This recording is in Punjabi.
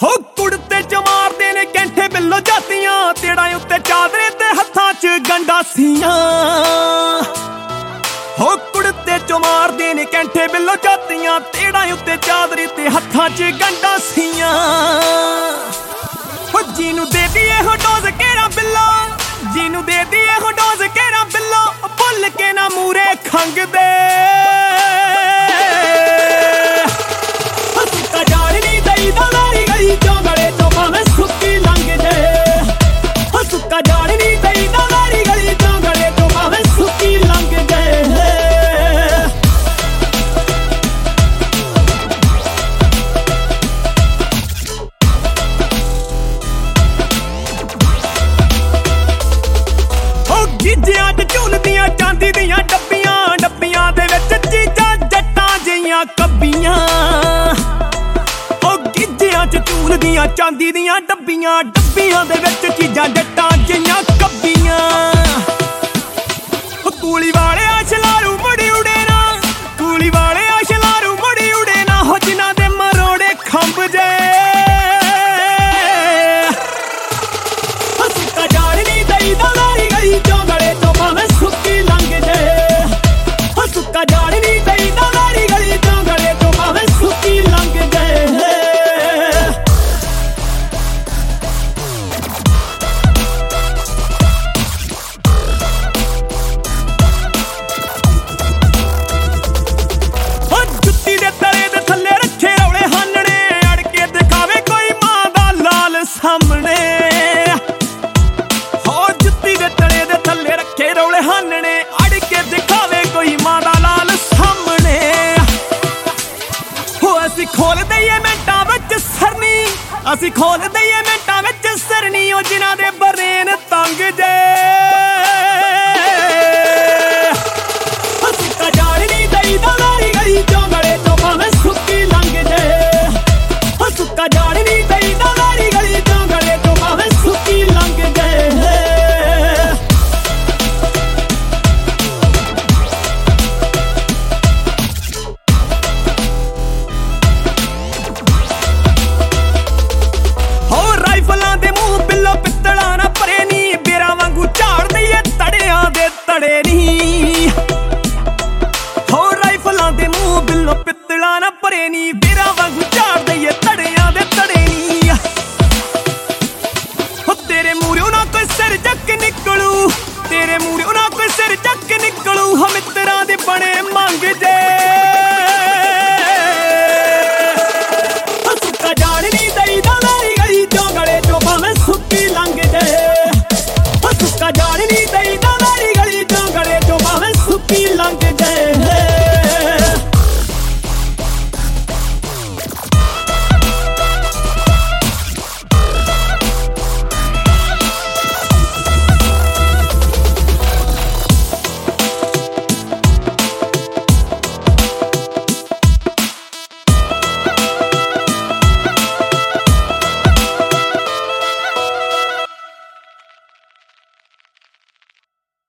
ਹੋ ਕੁੜਤੇ ਚ ਮਾਰਦੇ ਨੇ ਕੈਂਠੇ ਬਿੱਲੋ ਜਾਤੀਆਂ, ਤੇੜਾਂ ਉੱਤੇ ਚਾਦਰੇ ਤੇ ਹੱਥਾਂ ਚ ਗੰਡਾਸੀਆਂ। ਹੋ ਕੁੜਤੇ ਚ ਮਾਰਦੇ ਨੇ ਕੈਂਠੇ ਬਿੱਲੋ ਜਾਤੀਆਂ, ਤੇੜਾਂ ਉੱਤੇ ਚਾਦਰੇ ਤੇ ਹੱਥਾਂ ਚ ਗੰਡਾਸੀਆਂ। ਹੋ ਜਿਹਨੂੰ ਦੇ ਦੀਏ ਹੋ ਡੋਜ਼ ਕਿਹੜਾ ਬਿੱਲੋ, ਜਿਹਨੂੰ ਦੇ ਦੀਏ ਹੋ ਡੋਜ਼ ਕਿਹੜਾ ਬਿੱਲੋ, ਭੁੱਲ ਕੇ ਨਾ ਮੂਰੇ ਖੰਗਦੇ। ਸੁੱਕਾ ਜਾਣ ਨੀ ਦਈਦਾ ਮੇਰੀ ਗਲੀ ਚੋਂ ਗਲੇ ਤੋਂ ਭਾਵੇਂ ਸੁੱਕੀ ਲੰਘ ਜੇ। ਸੁੱਕਾ ਜਾਣ ਨੀ ਦਈਦਾ ਮੇਰੀ ਗਲੀ ਚੋਂ ਗਲੇ ਤੋਂ ਭਾਵੇਂ ਸੁੱਕੀ ਲੰਘ ਜੇ। ਗਿੱਜਿਆਂ ਚ ਝੂਲਦੀਆਂ ਚਾਂਦੀ ਦੀਆਂ ਡੱਬੀਆਂ, ਡੱਬੀਆਂ ਦੇ ਵਿੱਚ ਚੀਜ਼ਾਂ ਜੱਟਾਂ ਜਿਹੀਆਂ ਕੱਬੀਆਂ। ਉਹ ਗਿੱਜਿਆਂ ਚ ਝੂਲਦੀਆਂ ਚਾਂਦੀ ਦੀਆਂ ਡੱਬੀਆਂ, ਡੱਬੀਆਂ ਦੇ ਵਿੱਚ ਚੀਜ਼ਾਂ ਜੱਟਾਂ ਜਿਹੀਆਂ ਕੱਬੀਆਂ। ਕੂਲੀ ਵਾਲਿਆ ਛਲਾਰੂ ਮੁੜੀ ਉੜੇ ਨਾ, ਕੂਲੀ ਵਾਲਿਆ ਛਲਾਰੂ ਮੁੜੀ ਉੜੇ ਨਾ, ਹੋ ਜਿਨ੍ਹਾਂ ਦੇ ਮਰੋੜੇ ਖੰਭ ਜੇ। ਸੁੱਕਾ ਜਾਣ ਨੀ ਦਈਦਾ ਮੇਰੀ ਗਲੀ ਚੋਂ ਗਲੇ ਤੋਂ ਭਾਵੇਂ ਸੁੱਕੀ ਲੰਘ ਜੇ। ਸੁੱਕਾ ਜਾਣ ਨੀ ਦਈਦਾ ਮੇਰੀ ਗਲੀ ਚੋਂ ਗਲੇ ਤੋਂ ਭਾਵੇਂ ਸੁੱਕੀ ਲੰਘ ਜੇ। ਜੁੱਤੀ ਦੇ ਤਲੇ ਦੇ ਥੱਲੇ ਰੱਖੇ ਰੌਲੇ ਹਾਨਣੇ, ਅੜ ਕੇ ਦਿਖਾਵੇ ਕੋਈ ਮਾਂ ਦਾ ਲਾਲ ਸਾਹਮਣੇ। ਰੌਲੇ ਹਾਨਣੇ, ਅੜ ਕੇ ਦਿਖਾਵੇ ਕੋਈ ਮਾਂ ਦਾ ਲਾਲ ਸਾਹਮਣੇ। ਹੋ ਅਸੀਂ ਖੋਲ ਦਈਏ ਮਿੰਟਾਂ ਵਿੱਚ ਸਰਨੀ, ਅਸੀਂ ਖੋਲ ਦਈਏ ਮਿੰਟਾਂ ਵਿੱਚ ਸਰਨੀ, ਉਹ ਜਿਨ੍ਹਾਂ ਦੇ ਬਰੇਨ ਤੰਗ ਜੇ। ਸੁੱਕਾ ਜਾਣ ਨੀ ਦਈਦਾ ਮੇਰੀ ਗਲੀ ਚੋਂ ਗਲੇ ਤੋਂ ਭਾਵੇਂ ਸੁੱਕੀ ਲੰਘ ਜੇ। ਸੁੱਕਾ ਜਾਣ ਨੀ ਦਈਦਾ ਮੇਰੀ ਗਲੀ ਚੋਂ ਗਲੇ ਤੋਂ ਭਾਵੇਂ ਸੁੱਕੀ ਲੰਘ ਜੇ। ਰਾਈਫਲਾਂ ਦੇ ਮੂੰਹ ਬਿੱਲੋ ਪਿੱਤਲਾਂ ਨਾ ਭਰੇ ਨੀ, ਬੇਰਾਂ ਵਾਂਗੂ ਝਾੜ ਦਈਏ ਤੜਿਆਂ ਦੇ ਤੜੇ ਨੀ। ਹੋ ਰਾਈਫਲਾਂ ਦੇ ਮੂੰਹ ਬਿੱਲੋ ਪਿੱਤਲਾਂ ਨਾ ਭਰੇ ਨੀ, ਬੇਰਾਂ ਵਾਂਗੂ ਝਾੜ ਦਈਏ ਤੜਿਆਂ ਦੇ ਤੜੇ ਨੀ। ਹੋ ਤੇਰੇ ਮੂਹਰੋਂ ਨਾ ਕੋਈ ਸਿਰ ਚੱਕ ਨਿਕਲੂ, ਤੇਰੇ ਮੂਹਰੋਂ ਨਾ ਕੋਈ ਸਿਰ ਚੱਕ ਨਿਕਲੂ, ਹੋ ਮਿੱਤਰਾਂ ਦੇ ਬਣੇ ਮੰਗ ਜੇ।